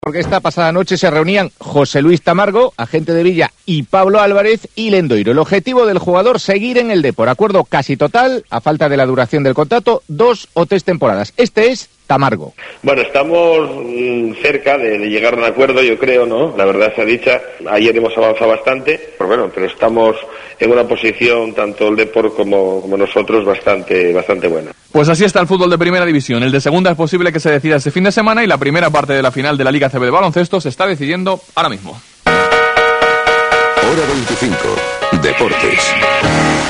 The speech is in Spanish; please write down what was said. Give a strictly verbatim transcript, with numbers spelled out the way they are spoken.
Porque esta pasada noche se reunían José Luis Tamargo, agente de Villa, y Pablo Álvarez y Lendoiro. El objetivo del jugador, seguir en el Depor. Acuerdo casi total, a falta de la duración del contrato, dos o tres temporadas. Este es Tamargo. Bueno, estamos mmm, cerca de, de llegar a un acuerdo, yo creo, ¿no? La verdad sea dicha, ayer hemos avanzado bastante, pero bueno, pero estamos en una posición, tanto el Depor como, como nosotros, bastante, bastante buena. Pues así está el fútbol de primera división. El de segunda es posible que se decida este fin de semana y la primera parte de la final de la Liga A C B de baloncesto se está decidiendo ahora mismo. Hora veinticinco. Deportes.